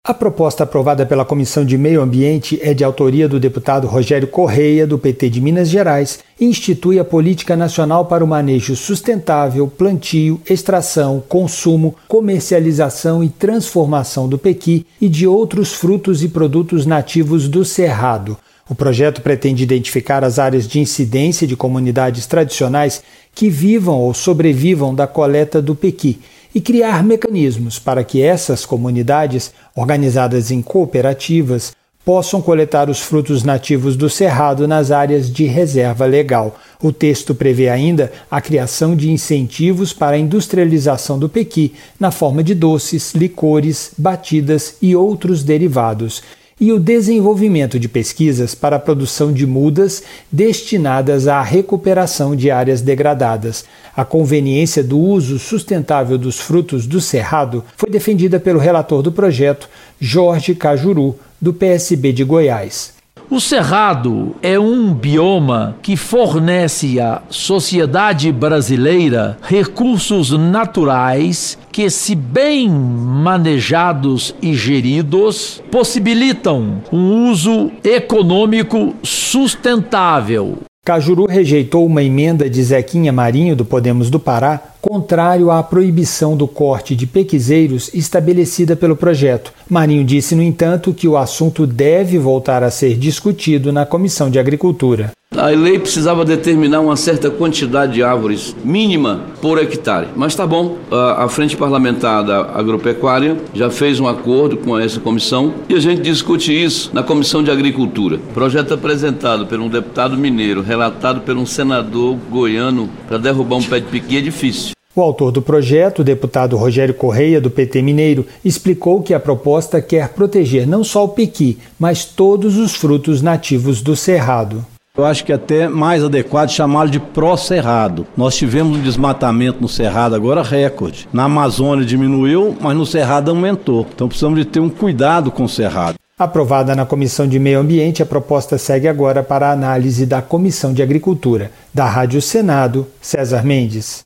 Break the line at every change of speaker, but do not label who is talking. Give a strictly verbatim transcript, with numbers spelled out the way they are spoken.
A proposta aprovada pela Comissão de Meio Ambiente é de autoria do deputado Rogério Correia, do P T de Minas Gerais, e institui a Política Nacional para o Manejo Sustentável, Plantio, Extração, Consumo, Comercialização e Transformação do pequi e de outros frutos e produtos nativos do Cerrado. O projeto pretende identificar as áreas de incidência de comunidades tradicionais que vivam ou sobrevivam da coleta do pequi e criar mecanismos para que essas comunidades, organizadas em cooperativas, possam coletar os frutos nativos do Cerrado nas áreas de reserva legal. O texto prevê ainda a criação de incentivos para a industrialização do pequi na forma de doces, licores, batidas e outros derivados, e o desenvolvimento de pesquisas para a produção de mudas destinadas à recuperação de áreas degradadas. A conveniência do uso sustentável dos frutos do Cerrado foi defendida pelo relator do projeto, Jorge Cajuru, do P S B de Goiás.
O Cerrado é um bioma que fornece à sociedade brasileira recursos naturais que, se bem manejados e geridos, possibilitam um uso econômico sustentável.
Cajuru rejeitou uma emenda de Zequinha Marinho, do Podemos do Pará, contrário à proibição do corte de pequizeiros estabelecida pelo projeto. Marinho disse, no entanto, que o assunto deve voltar a ser discutido na Comissão de Agricultura.
A lei precisava determinar uma certa quantidade de árvores mínima por hectare. Mas tá bom, a Frente Parlamentar da Agropecuária já fez um acordo com essa comissão e a gente discute isso na Comissão de Agricultura. Projeto apresentado por um deputado mineiro, relatado por um senador goiano para derrubar um pé de pequi é difícil.
O autor do projeto, o deputado Rogério Correia, do P T mineiro, explicou que a proposta quer proteger não só o pequi, mas todos os frutos nativos do Cerrado.
Eu acho que é até mais adequado chamá-lo de pró-cerrado. Nós tivemos um desmatamento no Cerrado agora recorde. Na Amazônia diminuiu, mas no Cerrado aumentou. Então precisamos de ter um cuidado com o Cerrado.
Aprovada na Comissão de Meio Ambiente, a proposta segue agora para a análise da Comissão de Agricultura. Da Rádio Senado, César Mendes.